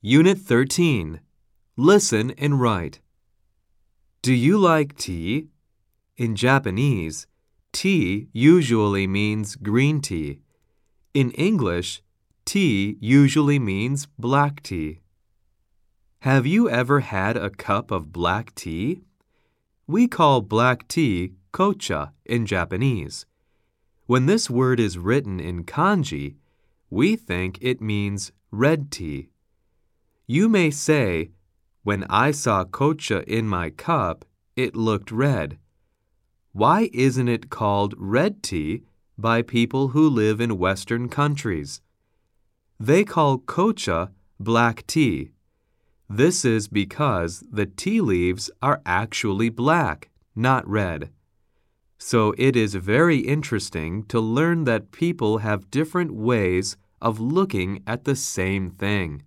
Unit 13. Listen and write. Do you like tea? In Japanese, tea usually means green tea. In English, tea usually means black tea. Have you ever had a cup of black tea? We call black tea kocha in Japanese. When this word is written in kanji, we think it means red tea. You may say, when I saw kocha in my cup, it looked red. Why isn't it called red tea by people who live in Western countries? They call kocha black tea. This is because the tea leaves are actually black, not red. So it is very interesting to learn that people have different ways of looking at the same thing.